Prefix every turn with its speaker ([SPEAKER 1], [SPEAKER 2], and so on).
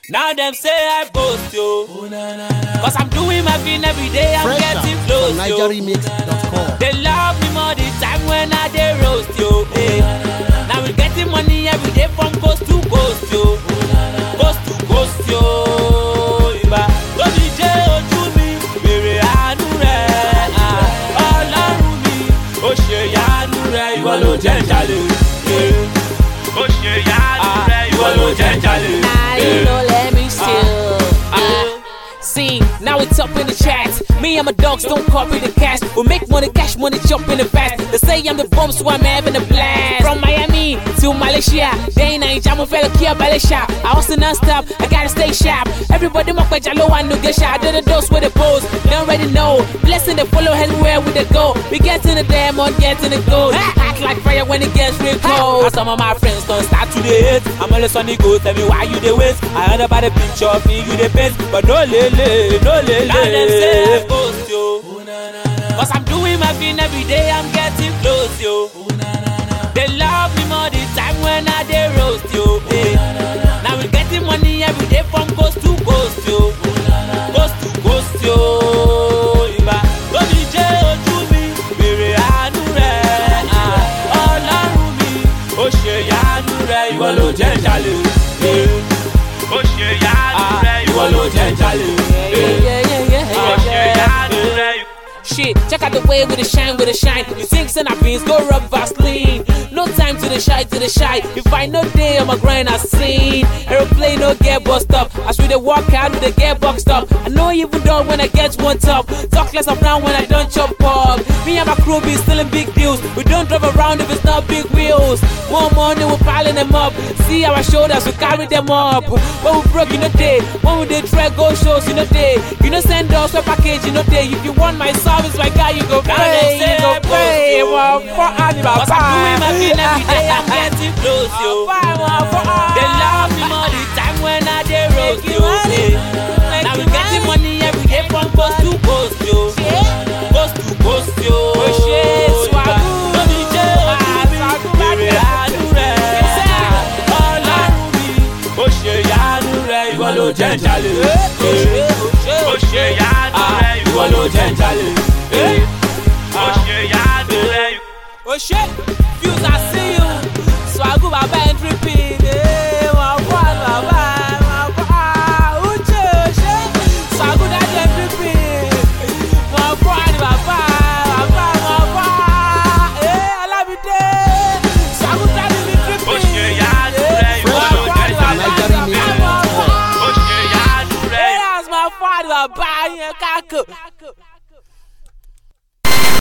[SPEAKER 1] Now them say I boast yo, cause I'm doing my thing every day. I'm getting close yo. They love me more the time when I dey roast yo. Now we getting money every day from coast to coast yo, coast to coast yo. Iba tó ti jẹ́ ojú mi, bèrè àánú rẹ̀. Ọlọ́run mi, ó ṣe yanu rẹ̀, ìwọ ló jẹ́ jalè. Ó ṣe yanu rẹ̀, ìwọ ló jẹ́ jalè.
[SPEAKER 2] Let me still. See, now it's up in the chat. Me and my dogs don't copy the cash. We make money, cash money, jump in the fast. They say I'm the bomb, so I'm having a blast. From Miami to Malaysia, they ain't I'm a fellow kia Malaysia. I also non-stop, I gotta stay sharp. Everybody mock by Jalo and Nugesha. I do the dose with the pose, they already know. Blessing the follow everywhere with the go. We get in the diamond, get in the gold. Act like fire when it gets real cold. And some of my friends don't start to the hate. I'm always on the go, tell me why you the waste. I heard about the picture of me, you the best. But no lele, no lele.
[SPEAKER 1] Now them say I boast yo, cause I'm doing my thing every day. I'm getting close yo. They love me more the time when I dey roast yo. Now we getting money every day from coast to coast yo, coast to coast yo. Iba tó ti jẹ́ ojú mi, bèrè àánú rẹ̀. Ọlọ́run mi, ó ṣe yanu rẹ̀, ìwọ ló jẹ́ jalè. Ó ṣe yanu rẹ̀, ìwọ ló jẹ́ jalè.
[SPEAKER 2] Shit, check out the way with the shine, with the shine. You think and beans, go rub Vaseline. No time to the shy, to the shy. If I no day on my grind, I seen. Aeroplane no get bust up. I should walk out with the get boxed up. I know even though when I get one top. Talk less of now when I don't chop up. Me and my crew be still in big deals. We don't drive around if it's not big wheels. More money, we're piling them up. See our shoulders, we carry them up. When we broke, you know day. When we did try go shows, you know day. You know send us a package, you know day. If you want my service, my guy, you go pay, you go pay.
[SPEAKER 1] Cause I'm doing my thing every day, I'm getting close yo. They love me more the time when I dey roast yo. Now we getting money every day from coast to coast yo, coast to coast yo. Tó ti jẹ́ ojú mi, bèrè àánú rẹ̀. Ọlọ́run mi, ó ṣe yanu rẹ̀, ìwọ ló jẹ́ jalè. Ó ṣe yanu rẹ̀, ìwọ ló jẹ́ jalè. Ó ṣe yanu rẹ̀.
[SPEAKER 2] Oh shit, Fuse, I see you. So I go baba entry pin. My boy, my boy. Uche, shit. So I go that entry pin. My boy, my boy. I love it there. So I go that entry pin.
[SPEAKER 1] Ó ṣe yanu rẹ̀, ìwọ ló jẹ́ jalè. Ó ṣe yanu rẹ̀.
[SPEAKER 2] That's my father, my boy.